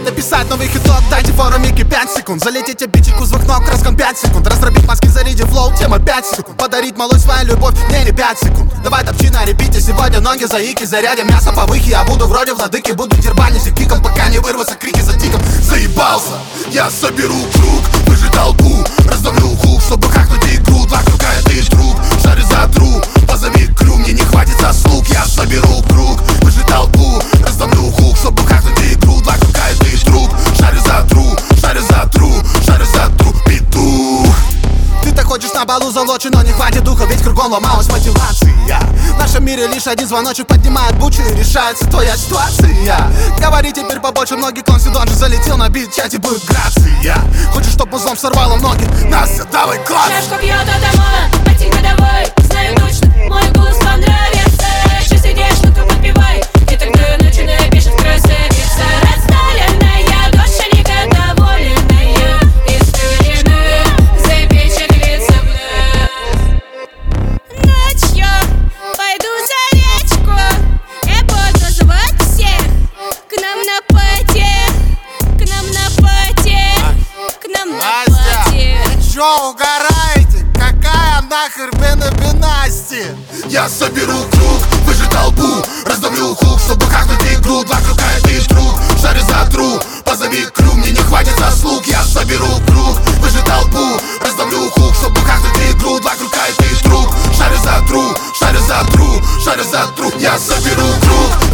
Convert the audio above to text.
написать новый хиток, дайте фору Микки 5 секунд. Залететь обидчику с двух ног, разгон 5 секунд. Раздробить мозги, зарядив флоу, тема 5 секунд. Подарить малой свою любовь, мне не 5 секунд. Давай топчи на репите, сегодня ноги заики. Зарядим мясо по выхе, я буду вроде владыки. Буду дербанить и киком, пока не вырвутся крики за тиком. Заебался, я соберу круг, выжи толпу, раздавлю хук, чтобы хакнуть игру. Два круга это и труп, шары затру, позови крю, мне не хватит заслуг. Я соберу круг, выжи толпу, раздавлю хук, чтобы хакнуть игру. Два круга это и труп, шары затру, шары затру, шары затру, петух. Ты-то хочешь на балу залочи, но не хватит духа, ведь кругом ломалась мотивация. В нашем мире лишь один звоночек поднимает бучу, и решается твоя ситуация. Говори теперь побольше, многие консидон же залетел на бит, чате будет грация. Хочешь, чтоб музлом сорвало ноги? Настя, давай класс! Шашка пьет от омона, ботинка годовой. Знаю точно, мой голос понравится. Сейчас сидишь, ну-ка подпевай. И тогда начинаю пишет красавица. Рассталенная душа никогда довольная. История запечатлится вновь. Ночью пойду за речку. Я буду звать всех к нам на пати. К нам на пати. К нам на пати. Чё угораете? Какая нахер Бенасти? Я соберу круг, выжи толпу, раздавлю хук, чтобы хакнуть игру. Два круга это и труп, шары затру, позови крю, мне не хватит заслуг. Я соберу круг, выжи толпу, раздавлю хук, чтобы хакнуть игру. Два круга это и труп, шары затру, шары затру, шары затру. Я соберу круг,